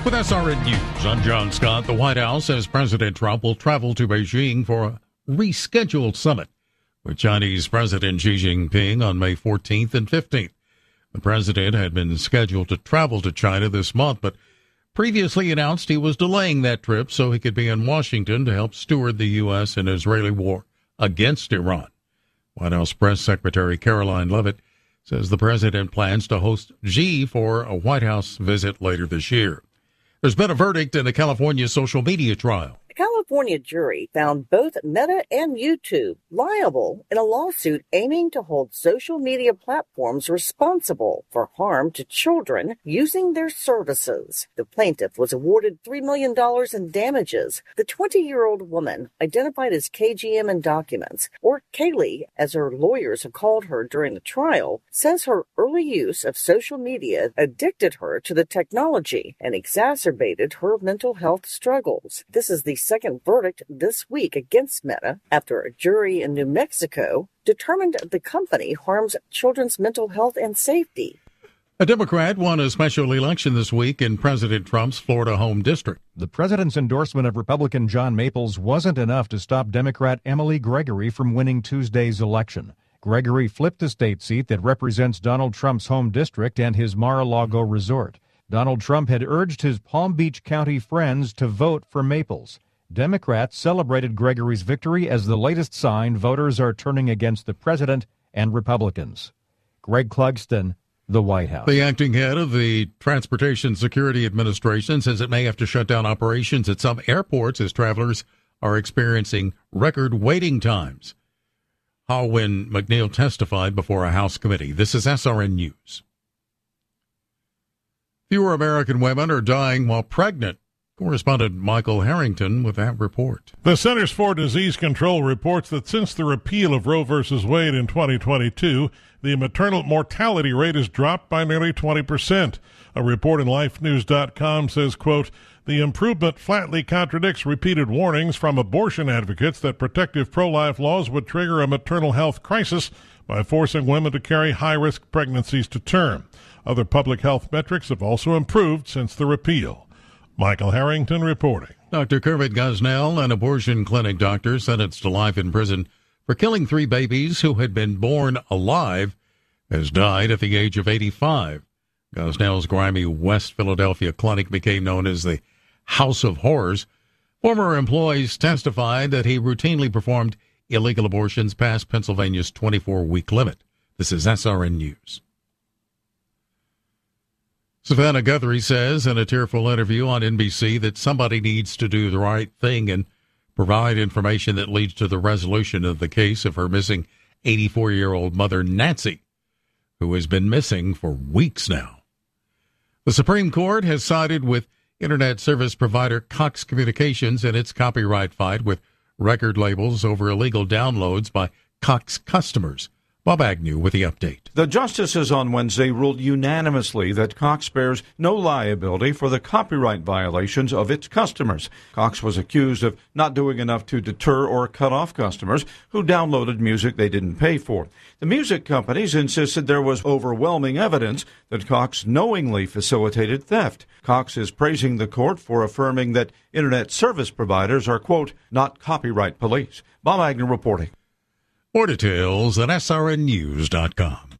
With SRN News, I'm John Scott. The White House says President Trump will travel to Beijing for a rescheduled summit with Chinese President Xi Jinping on May 14th and 15th. The president had been scheduled to travel to China this month, but previously announced he was delaying that trip so he could be in Washington to help steward the U.S. and Israeli war against Iran. White House Press Secretary Caroline Leavitt says the president plans to host Xi for a White House visit later this year. There's been a verdict in a California social media trial. A California jury found both Meta and YouTube liable in a lawsuit aiming to hold social media platforms responsible for harm to children using their services. The plaintiff was awarded $3 million in damages. The 20-year-old woman, identified as KGM in documents, or Kaylee, as her lawyers have called her during the trial, says her early use of social media addicted her to the technology and exacerbated her mental health struggles. This is the second verdict this week against Meta after a jury in New Mexico determined the company harms children's mental health and safety. A Democrat won a special election this week in President Trump's Florida home district. The president's endorsement of Republican John Maples wasn't enough to stop Democrat Emily Gregory from winning Tuesday's election. Gregory flipped the state seat that represents Donald Trump's home district and his Mar-a-Lago resort. Donald Trump had urged his Palm Beach County friends to vote for Maples. Democrats celebrated Gregory's victory as the latest sign voters are turning against the president and Republicans. Greg Clugston, the White House. The acting head of the Transportation Security Administration says it may have to shut down operations at some airports as travelers are experiencing record waiting times. Halwyn McNeil testified before a House committee. This is SRN News. Fewer American women are dying while pregnant. Correspondent Michael Harrington with that report. The Centers for Disease Control reports that since the repeal of Roe v. Wade in 2022, the maternal mortality rate has dropped by nearly 20%. A report in LifeNews.com says, quote, the improvement flatly contradicts repeated warnings from abortion advocates that protective pro-life laws would trigger a maternal health crisis by forcing women to carry high-risk pregnancies to term. Other public health metrics have also improved since the repeal. Michael Harrington reporting. Dr. Kermit Gosnell, an abortion clinic doctor sentenced to life in prison for killing 3 babies who had been born alive, has died at the age of 85. Gosnell's grimy West Philadelphia clinic became known as the House of Horrors. Former employees testified that he routinely performed illegal abortions past Pennsylvania's 24-week limit. This is SRN News. Savannah Guthrie says in a tearful interview on NBC that somebody needs to do the right thing and provide information that leads to the resolution of the case of her missing 84-year-old mother, Nancy, who has been missing for weeks now. The Supreme Court has sided with Internet service provider Cox Communications in its copyright fight with record labels over illegal downloads by Cox customers. Bob Agnew with the update. The justices on Wednesday ruled unanimously that Cox bears no liability for the copyright violations of its customers. Cox was accused of not doing enough to deter or cut off customers who downloaded music they didn't pay for. The music companies insisted there was overwhelming evidence that Cox knowingly facilitated theft. Cox is praising the court for affirming that Internet service providers are, quote, not copyright police. Bob Agnew reporting. More details at srnnews.com.